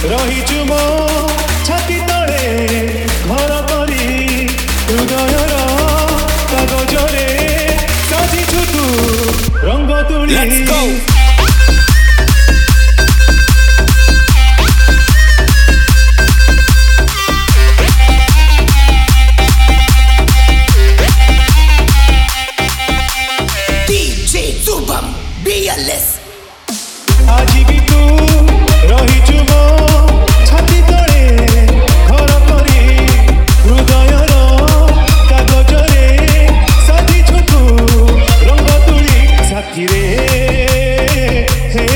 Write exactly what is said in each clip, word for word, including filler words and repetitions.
रहीचु मो छाती तले घर करी हृदयर कागजरे साजिछु तू रंग तुली। Let's go! आज भी तू रहीचु मो छाती तले घर करी हृदयर कागजरे साजिछु तू रंग तुली। साथी रे हे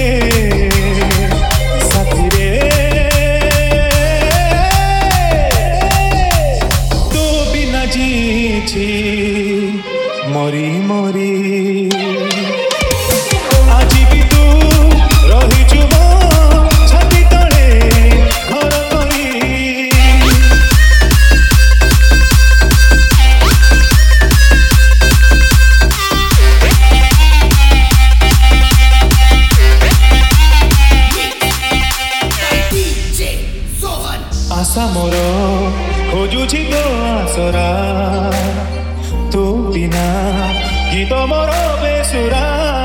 साथी रे तो बिना जीछि मरी मरी। आज भी तू रहीचु मो छाती तले घर करी। आशा मोर खोजुछि तो आसरा तू बिना गीत मोर बेसुरा।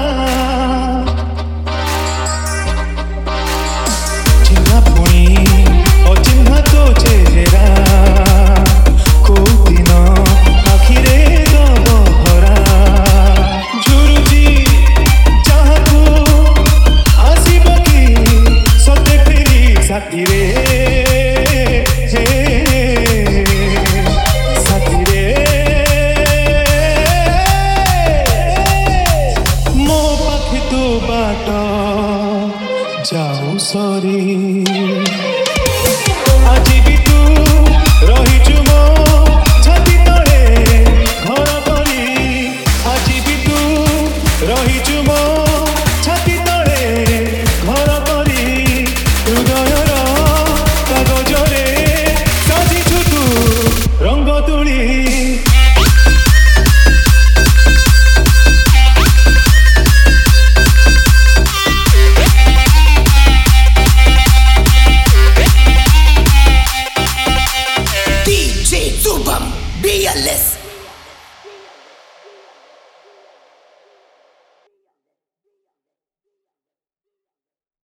चिन्हा पुणी अचिन्हा तो चेहरा कोउ दिन आखिरे दब भरा। झुरुची चाहतु आसिब कि सते फेरी साथी रे साथी रे मो पाखे तो बाट जाऊ सरी। आज भी तू रहीचु